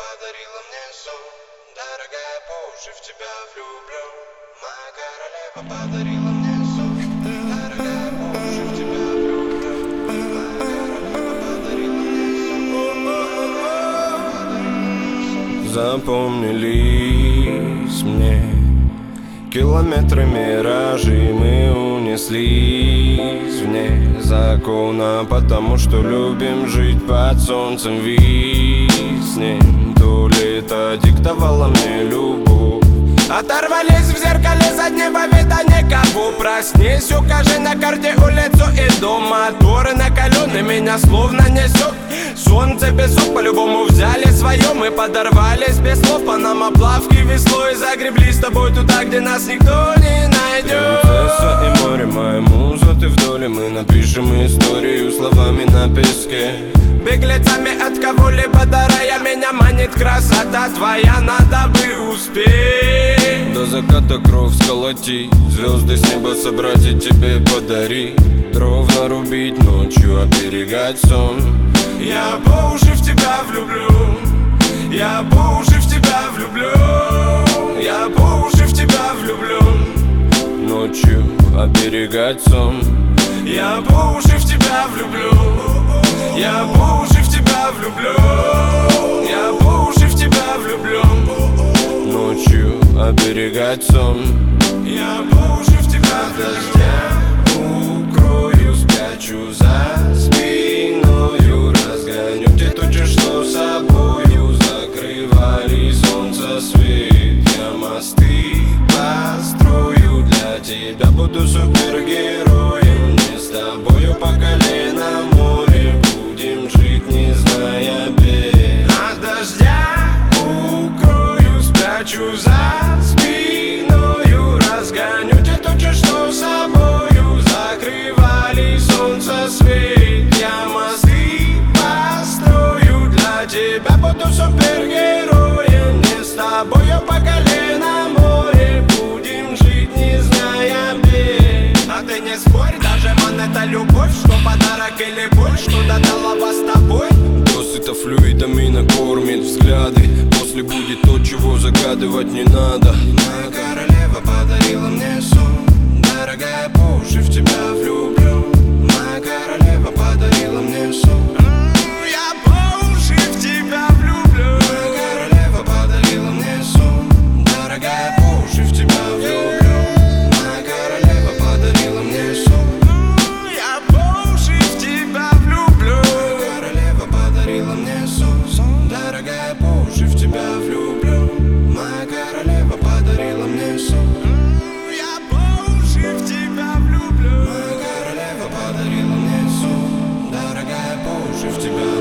подарила мне сон. Дорогая, по уши в тебя влюблен. Моя королева подарила мне сон. Дорогая, по уши в тебя влюблен. Моя королева подарила мне сон. Запомнились мне километры миражей, мы унеслись вне закона, потому что любим жить под солнцем виснем. То лето диктовало мне любовь. Оторвались в зеркале заднего вида никого. Проснись, укажи на карте улицу и дом. Моторы накалены, меня словно несет. Солнце песок по-любому взяли свое. Мы подорвались без слов по нам оплавки веслой. Загребли с тобой туда, где нас никто не найдет. Принцесса и море, моя муза, ты в доле. Мы напишем историю словами на песке. Беглецами от кого-либо дарая, меня манит красота твоя, надо бы успеть. До заката кровь сколотить, звезды с неба собрать и тебе подарить. Дров нарубить ночью, оберегать сон. Я по уши в тебя влюблю. Я по уши в тебя влюблю. Я по уши в тебя влюблен. Ночью оберегать сон. Я по уши в тебя влюблю. Я по уши в тебя влюблю. Я по уши в тебя влюблен. Ночью оберегать сон. Я по уши в тебя дождя. Укрою, спрячу за спиною. Разгоню те тучи, что собою закрывали солнце свет. Я мосты построю для тебя, буду супергероем. Не с тобою по колено море, будем жить, не зная бед. От дождя укрою, спрячу за спиною. Разгоню те тучи, что собою закрывали солнце свет. Я мосты построю для тебя, буду супергероем. Не с тобою по колено море, будем жить, не зная бед. А ты не спорь, даже монета любовь, что подарок или боль, что-то дала вас с тобой. Досыта флюидами накормит взгляды. После будет то, чего загадывать не надо. Моя королева подарила мне сон. Дорогая, по уши в тебя влюблен. Моя королева подарила мне сон. Я по уши в тебя влюблен. Моя королева подарила мне сон. Дорогая, по уши в тебя влюблен. Моя королева подарила мне сон. Я по уши в тебя влюблен. Моя королева подарила мне сон. Дорогая, по уши в тебя влюблен. Моя королева подарила мне сон. Я по уши в тебя влюблен. Моя королева подарила мне сон. Дорогая, по уши в тебя